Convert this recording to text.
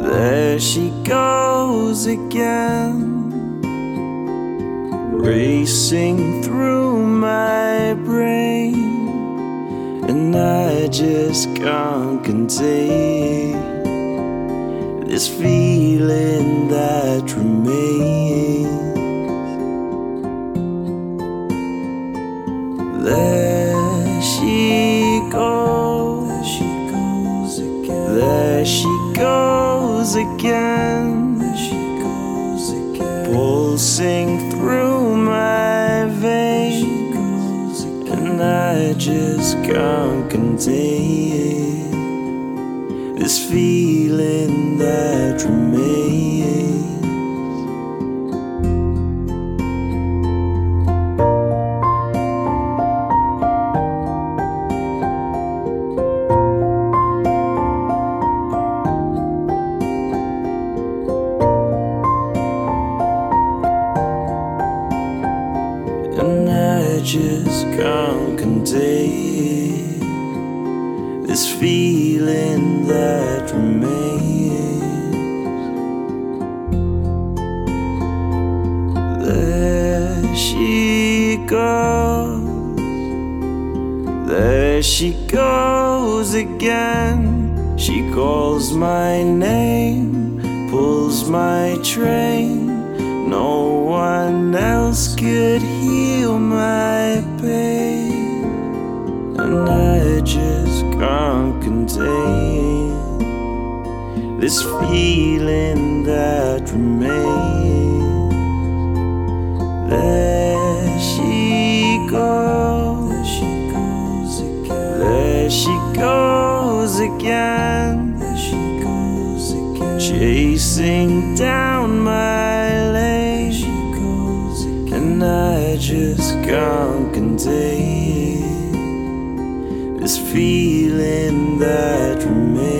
There she goes again, racing through my brain, and I just can't contain this feeling that remains. There she goes again. There she goes again. There she goes again. Pulsing through my veins, and I just can't contain this feeling that remains. And I just can't contain this feeling that remains. There she goes. There she goes again. She calls my name, pulls my train. No one else could heal my pain, and I just can't contain this feeling that remains. There she goes. There she goes again. There she goes again. Chasing down my lane, and I just can't contain this feeling that remains.